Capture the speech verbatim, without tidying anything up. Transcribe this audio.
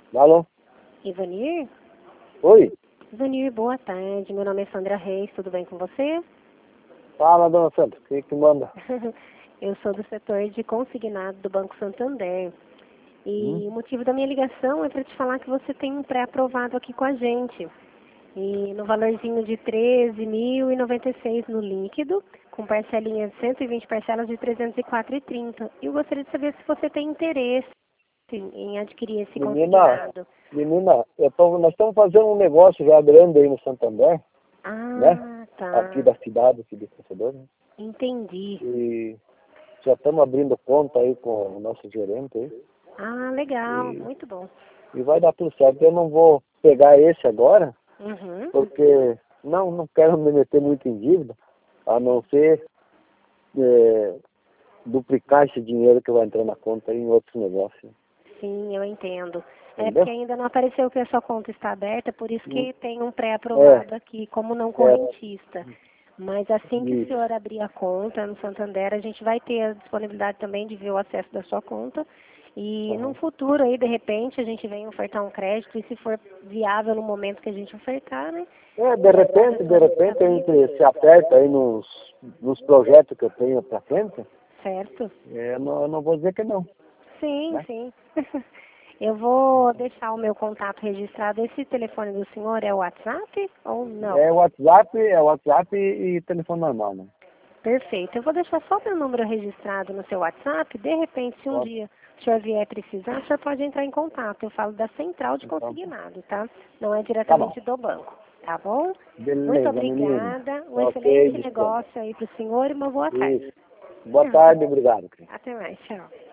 Alô? Ivanir? Oi? Ivanir, boa tarde. Meu nome é Sandra Reis, tudo bem com você? Fala, dona Sandra, o que que manda? Eu sou do setor de consignado do Banco Santander. Hum? E o motivo da minha ligação é para te falar que você tem um pré-aprovado aqui com a gente. E no valorzinho de treze mil e noventa e seis no líquido, com parcelinha de cento e vinte parcelas de trezentos e quatro reais e trinta centavos. E eu gostaria de saber se você tem interesse em adquirir esse Menina, consignado. menina, eu tô, nós estamos fazendo um negócio já grande aí no Santander, né? Ah, Aqui tá. da cidade, aqui do Caçador, né? Entendi. E já estamos abrindo conta aí com o nosso gerente aí. Ah, legal. E, Muito bom. e vai dar tudo certo. Eu não vou pegar esse agora, Uhum. porque não, não quero me meter muito em dívida, a não ser é, duplicar esse dinheiro que vai entrar na conta aí em outros negócios. Sim, eu entendo. É Entendeu? porque ainda não apareceu que a sua conta está aberta, por isso Hum. que tem um É, pré-aprovado aqui como não é, correntista. Mas assim que o isso. senhor abrir a conta no Santander, a gente vai ter a disponibilidade também de ver o acesso da sua conta. E Aham. no futuro aí, de repente, a gente vem ofertar um crédito e se for viável no momento que a gente ofertar, né? É, de repente, de repente, a gente se aperta aí nos, nos projetos que eu tenho para frente, Certo? é, eu não, eu não vou dizer que não, Sim, né? sim. Eu vou deixar o meu contato registrado. Esse telefone do senhor é o WhatsApp ou não? É WhatsApp, é WhatsApp e, e telefone normal, né? Perfeito. Eu vou deixar só meu número registrado no seu WhatsApp. De repente, se um Pode. dia o senhor vier precisar, o senhor pode entrar em contato. Eu falo da central de Então, consignado, tá? Não é tá bom. diretamente do banco, tá bom? Muito Beleza, menino. obrigada. Um Ok, excelente desculpa. negócio aí para o senhor e uma boa tarde. Isso. Boa tarde, obrigado, Cris. Até mais. Tchau.